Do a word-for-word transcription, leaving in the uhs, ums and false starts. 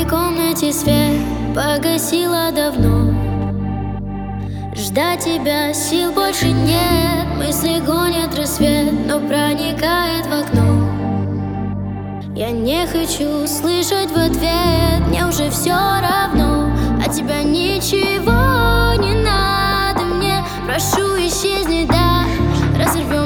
моей комнате свет погасила давно. Ждать тебя сил больше нет. Мысли гонят рассвет, но проникает в окно. Я не хочу слышать в ответ: мне уже все равно, от тебя ничего не надо мне. Прошу, исчезни, да, разорвем